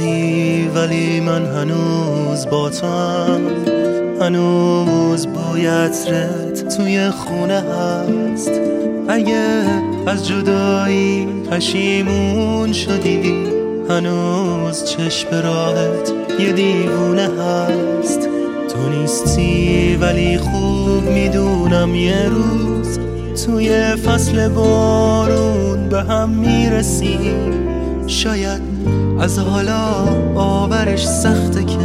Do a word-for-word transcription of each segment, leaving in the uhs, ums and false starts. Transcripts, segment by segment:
نیستی ولی من هنوز با تو هم، هنوز بوی عطرت توی خونه هست. اگه از جدایی پشیمون شدی، هنوز چشم راحت یه دیوونه هست. تو نیستی ولی خوب میدونم یه روز توی فصل بارون به هم میرسیم. شاید از حالا باورش سخته که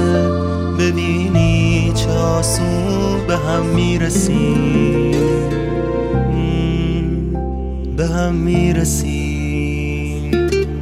ببینی چه آسون به هم میرسیم، به هم میرسیم.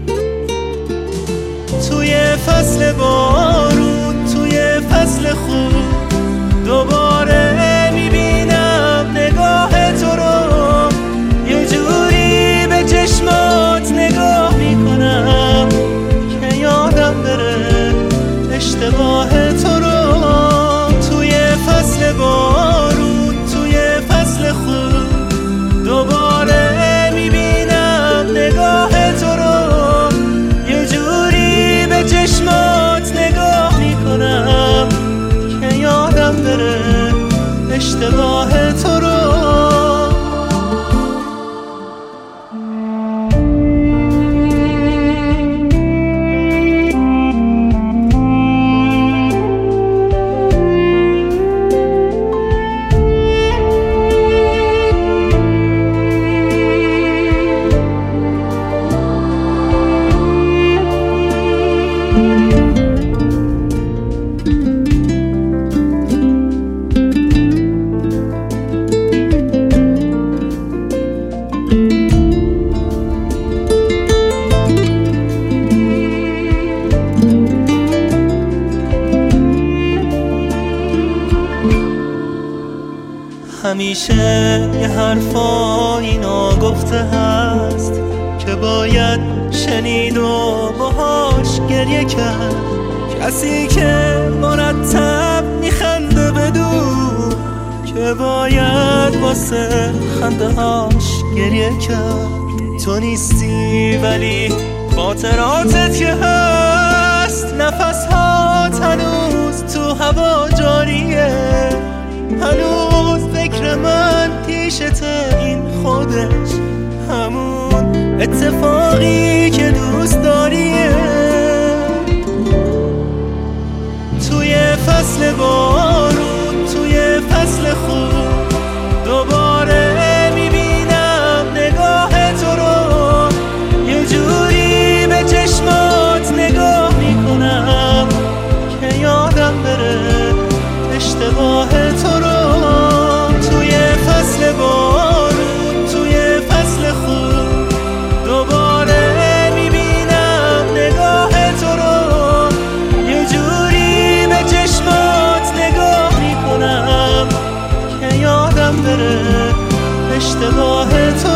توی فصل بارون، توی فصل خوب، دوباره میبینم نگاه تو رو. یه جوری به چشمات نگاه میکنم که یادم بره اشتباه تو رو. توی فصل بارون، توی فصل خوب، دوباره میبینم نگاه تو رو. یه جوری به چشمات نگاه میکنم که یادم بره اشتباه تو رو. همیشه یه حرفایی ناگفته هست که باید شنید و باهاش گریه کرد. کسی که مرتب میخنده بدون که باید واسه خنده هاش گریه کرد. تو نیستی ولی خاطراتت که هست، نفس هات هنوز تو هوا جاریه. هنوز فکر من پیشته، این خودش همون اتفاقی که دوست داریه. توی فصل بارون، توی فصل خوب، دوباره میبینم نگاه تو رو. یه جوری به چشمات نگاه میکنم که یادم بره اشتباه تو رو. توی فصل بارون، توی فصل خوب، دوباره میبینم نگاه تو رو. یه جوری به چشمات نگاه میکنم که یادم بره اشتباه تو